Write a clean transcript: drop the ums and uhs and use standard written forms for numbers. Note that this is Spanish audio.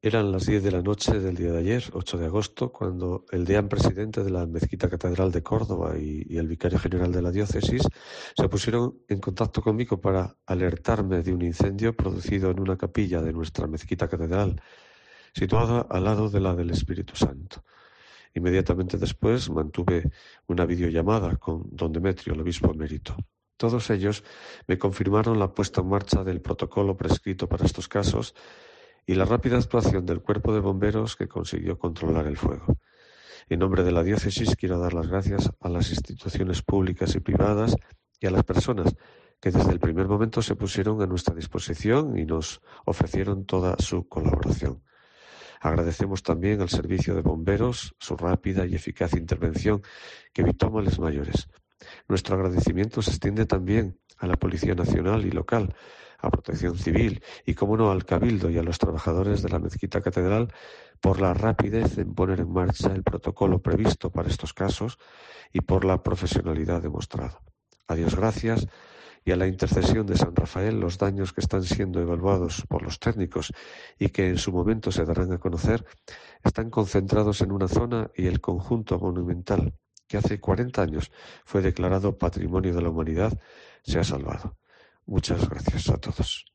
Eran las 10 de la noche del día de ayer, 8 de agosto, cuando el deán presidente de la Mezquita Catedral de Córdoba y el vicario general de la diócesis se pusieron en contacto conmigo para alertarme de un incendio producido en una capilla de nuestra Mezquita Catedral, situada al lado de la del Espíritu Santo. Inmediatamente después mantuve una videollamada con don Demetrio, el obispo emérito. Todos ellos me confirmaron la puesta en marcha del protocolo prescrito para estos casos y la rápida actuación del cuerpo de bomberos que consiguió controlar el fuego. En nombre de la diócesis quiero dar las gracias a las instituciones públicas y privadas y a las personas que desde el primer momento se pusieron a nuestra disposición y nos ofrecieron toda su colaboración. Agradecemos también al servicio de bomberos su rápida y eficaz intervención que evitó males mayores. Nuestro agradecimiento se extiende también a la Policía Nacional y local, a Protección Civil y, como no, al Cabildo y a los trabajadores de la Mezquita Catedral por la rapidez en poner en marcha el protocolo previsto para estos casos y por la profesionalidad demostrada. A Dios gracias, y a la intercesión de San Rafael, los daños que están siendo evaluados por los técnicos y que en su momento se darán a conocer están concentrados en una zona, y el conjunto monumental que hace 40 años fue declarado Patrimonio de la Humanidad se ha salvado. Muchas gracias a todos.